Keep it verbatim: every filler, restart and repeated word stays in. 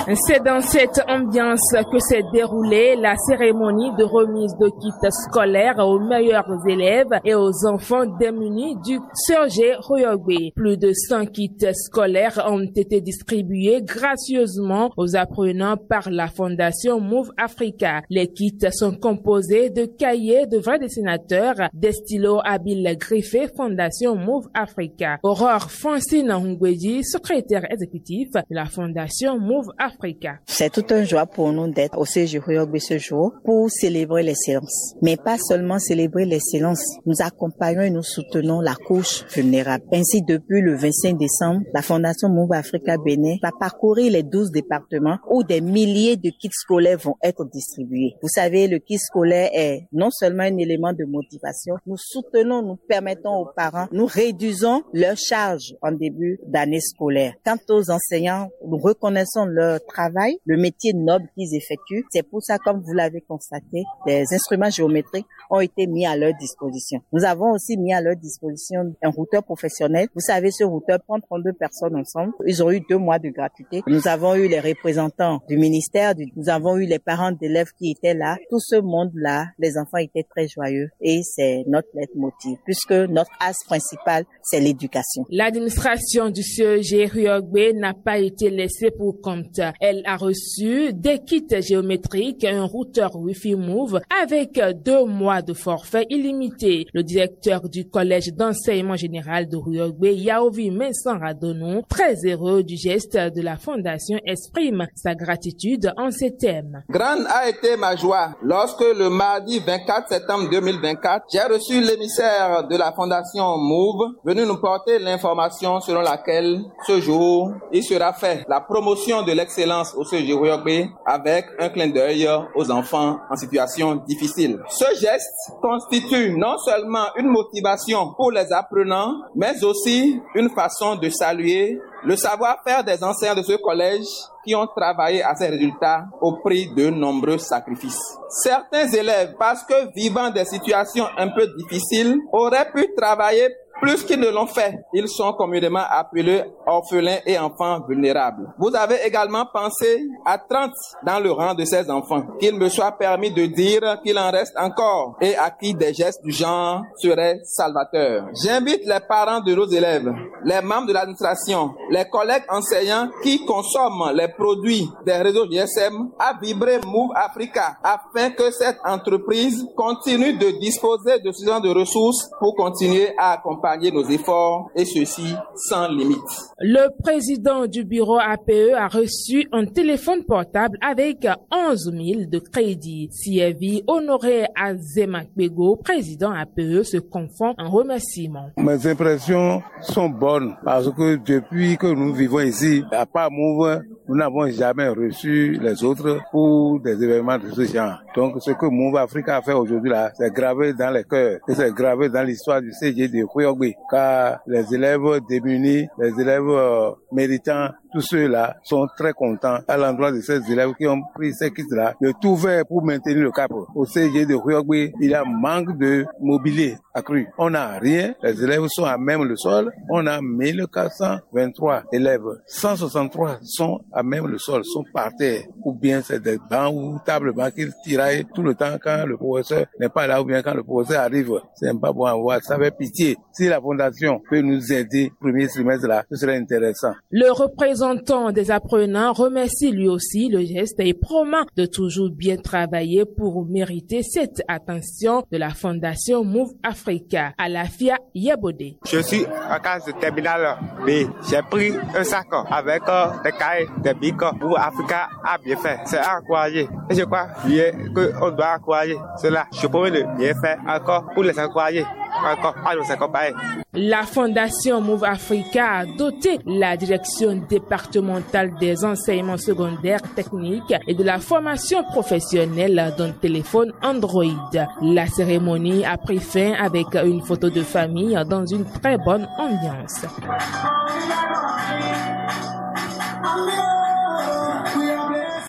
C'est dans cette ambiance que s'est déroulée la cérémonie de remise de kits scolaires aux meilleurs élèves et aux enfants démunis du Serge Royogbe. Plus de cent kits scolaires ont été distribués gracieusement aux apprenants par la Fondation Move Africa. Les kits sont composés de cahiers de vrais dessinateurs, des stylos habiles griffés Fondation Move Africa. Aurore Francine Ngweji, secrétaire exécutif de la Fondation Move Africa. C'est toute une joie pour nous d'être au Serge Royogbe ce jour pour célébrer l'excellence. Mais pas seulement célébrer l'excellence, nous accompagnons et nous soutenons la couche vulnérable. Ainsi, depuis le vingt-cinq décembre, la Fondation Move Africa Bénin va parcourir les douze départements où des milliers de kits scolaires vont être distribués. Vous savez, le kit scolaire est non seulement un élément de motivation, nous soutenons, nous permettons aux parents, nous réduisons leur charge en début d'année scolaire. Quant aux enseignants, nous reconnaissons leur travail, le métier noble qu'ils effectuent. C'est pour ça, comme vous l'avez constaté, des instruments géométriques ont été mis à leur disposition. Nous avons aussi mis à leur disposition un routeur professionnel. Vous savez, ce routeur prend trente-deux personnes ensemble. Ils ont eu deux mois de gratuité. Nous avons eu les représentants du ministère, nous avons eu les parents d'élèves qui étaient là. Tout ce monde-là, les enfants étaient très joyeux et c'est notre leitmotiv, puisque notre axe principal, c'est l'éducation. L'administration du Serge Royogbe n'a pas été laissée pour compte. Elle a reçu des kits géométriques, un routeur Wi-Fi Move avec deux mois de forfait illimité. Le directeur du collège d'enseignement général de Royogbe, Yaovi Vincent Radonou, très heureux du geste de la fondation, exprime sa gratitude en ces thèmes. Grande a été ma joie lorsque le mardi vingt-quatre septembre deux mille vingt-quatre, j'ai reçu l'émissaire de la fondation Move venu nous porter l'information selon laquelle ce jour, il sera fait la promotion de l'excellence au Serge Royogbe avec un clin d'œil aux enfants en situation difficile. Ce geste constitue non seulement une motivation pour les apprenants, mais aussi une façon de saluer le savoir-faire des enseignants de ce collège qui ont travaillé à ces résultats au prix de nombreux sacrifices. Certains élèves, parce que vivant des situations un peu difficiles, auraient pu travailler plus qu'ils ne l'ont fait. Ils sont communément appelés orphelins et enfants vulnérables. Vous avez également pensé à trente dans le rang de ces enfants, qu'il me soit permis de dire qu'il en reste encore et à qui des gestes du genre seraient salvateurs. J'invite les parents de nos élèves, les membres de l'administration, les collègues enseignants qui consomment les produits des réseaux G S M à vibrer Move Africa afin que cette entreprise continue de disposer de suffisamment de ressources pour continuer à accompagner nos efforts et ceci sans limite. Le président du bureau A P E a reçu un téléphone portable avec onze mille de crédit. C F I Honoré Azemakbego, président A P E, se confond en remerciements. Mes impressions sont bonnes parce que depuis que nous vivons ici, à part Move, nous n'avons jamais reçu les autres pour des événements de ce genre. Donc ce que Move Africa a fait aujourd'hui là, c'est gravé dans les cœurs et c'est gravé dans l'histoire du C G de Royogbe, car les élèves démunis, les élèves euh, méritants, tous ceux-là sont très contents à l'endroit de ces élèves qui ont pris ces kits-là de tout faire pour maintenir le cap. Au C G de Royogbe, il y a manque de mobilier accru. On n'a rien, les élèves sont à même le sol. On a mille quatre cent vingt-trois élèves, cent soixante-trois sont à même le sol, sont par terre. Ou bien c'est des bancs ou tables bancs qu'ils tiraillent tout le temps quand le professeur n'est pas là ou bien quand le professeur arrive. C'est pas bon à voir, ça fait pitié. Si la fondation peut nous aider, premier trimestre là, ce serait intéressant. Le représentant des apprenants remercie lui aussi le geste et promet de toujours bien travailler pour mériter cette attention de la Fondation Move Africa. À la F I A Yabode. Je suis en classe de terminale B. J'ai pris un sac avec euh, des cahiers, des bics. Move Africa a bien fait. C'est à encourager. Et je crois qu'on doit encourager cela. Je promets de bien faire encore pour les encourager. Encore à nos accompagner. La Fondation Move Africa a doté la direction départementale des enseignements secondaires techniques et de la formation professionnelle d'un téléphone Android. La cérémonie a pris fin avec une photo de famille dans une très bonne ambiance.